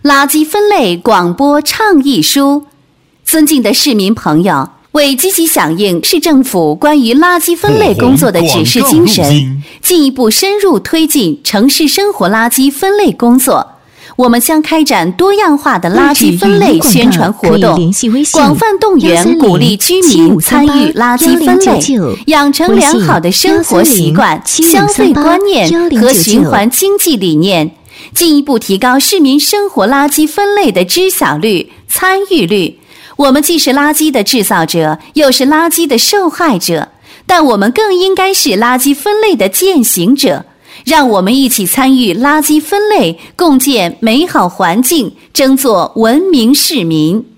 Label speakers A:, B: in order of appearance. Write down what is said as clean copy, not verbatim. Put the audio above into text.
A: 垃圾分类广播倡议书。尊敬的市民朋友，为积极响应市政府关于垃圾分类工作的指示精神，进一步深入推进城市生活垃圾分类工作，我们将开展多样化的垃圾分类宣传活动，广泛动员鼓励居民参与垃圾分类，养成良好的生活习惯、消费观念和循环经济理念，进一步提高市民生活垃圾分类的知晓率、参与率。我们既是垃圾的制造者，又是垃圾的受害者，但我们更应该是垃圾分类的践行者。让我们一起参与垃圾分类，共建美好环境，争做文明市民。